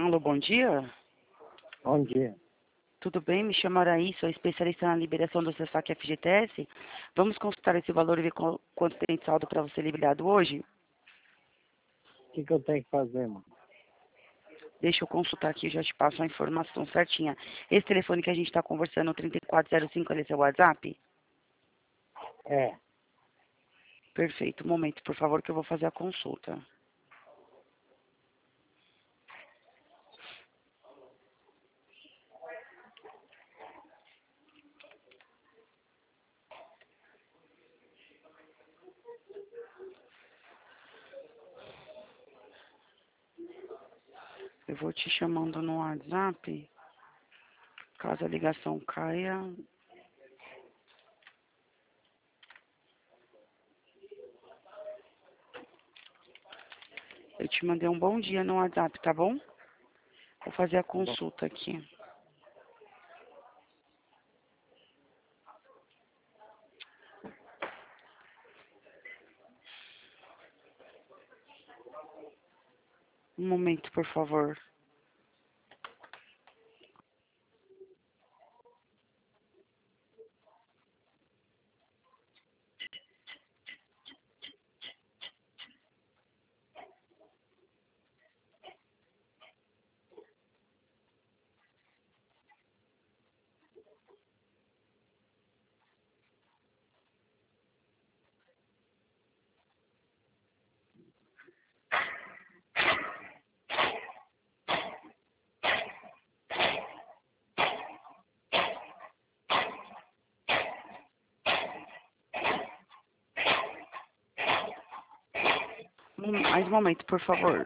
Alô, bom dia. Bom dia. Tudo bem? Me chamo Araí, sou especialista na liberação do seu saque FGTS. Vamos consultar esse valor e ver quanto tem de saldo para você liberado hoje? O que eu tenho que fazer, mano? Deixa eu consultar aqui, eu já te passo a informação certinha. Esse telefone que a gente está conversando, o 3405, ele é seu WhatsApp? É. Perfeito. Um momento, por favor, que eu vou fazer a consulta. Eu vou te chamando no WhatsApp. Caso a ligação caia. Eu te mandei um bom dia no WhatsApp, tá bom? Vou fazer a Bom, consulta aqui. Um momento, por favor. Mais um momento, por favor.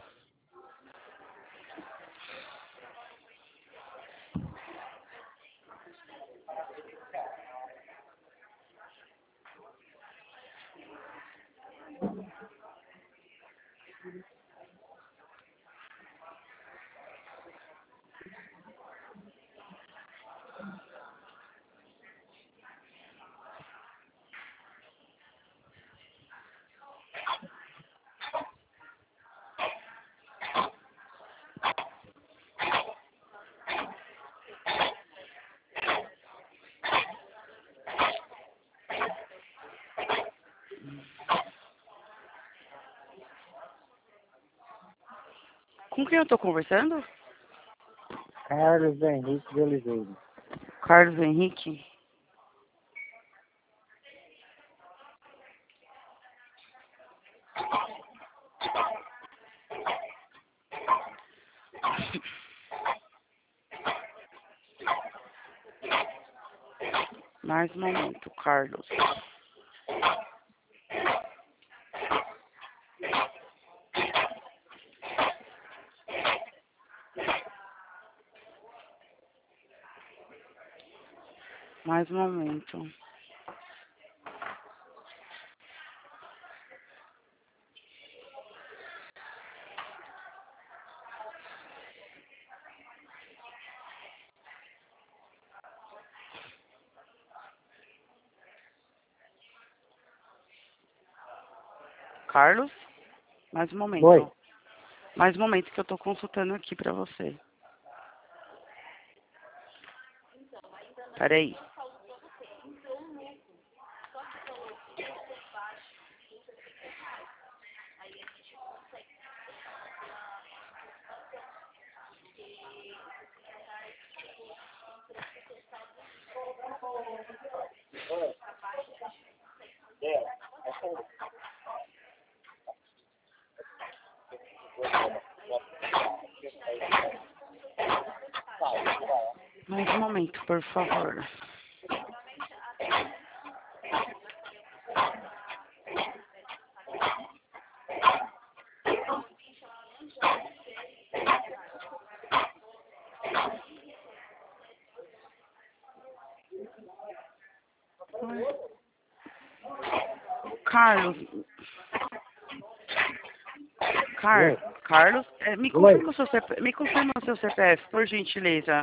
Com quem eu tô conversando? Carlos Henrique de Oliveira. Carlos Henrique. Mais um momento, Carlos. Mais um momento. Carlos? Mais um Oi. momento. Mais um momento que eu tô consultando aqui pra você. Peraí. Mais um momento, por favor. Carlos. Oi. Carlos, me Oi. confirma o seu CPF, por gentileza.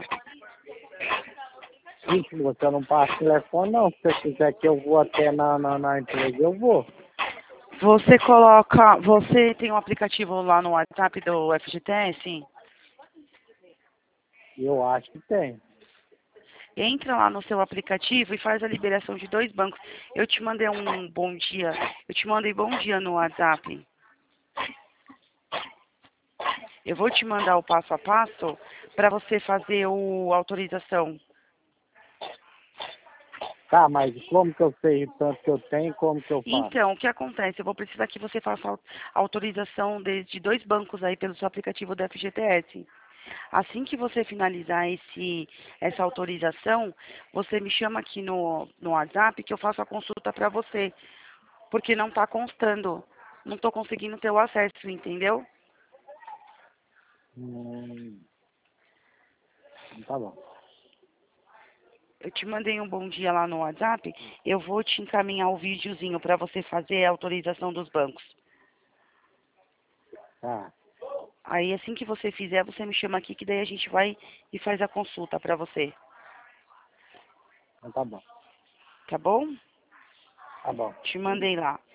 Ixi, você não passa o telefone, não. Se você quiser que eu vou até na empresa, eu vou. Você tem um aplicativo lá no WhatsApp do FGTS? Eu acho que tem. Entra lá no seu aplicativo e faz a liberação de 2 bancos. Eu te mandei um bom dia. Eu te mandei bom dia no WhatsApp. Eu vou te mandar o passo a passo para você fazer a autorização. Tá, mas como que eu sei o tanto que eu tenho, como que eu faço? Então, o que acontece? Eu vou precisar que você faça a autorização de 2 bancos aí pelo seu aplicativo do FGTS. Assim que você finalizar essa autorização, você me chama aqui no WhatsApp que eu faço a consulta para você, porque não está constando. Não estou conseguindo ter o acesso, entendeu? Hum, tá bom. Eu te mandei um bom dia lá no WhatsApp, eu vou te encaminhar o videozinho para você fazer a autorização dos bancos. Tá, Aí assim que você fizer, você me chama aqui que daí a gente vai e faz a consulta para você, então tá bom. tá bom? Tá bom. Te mandei lá.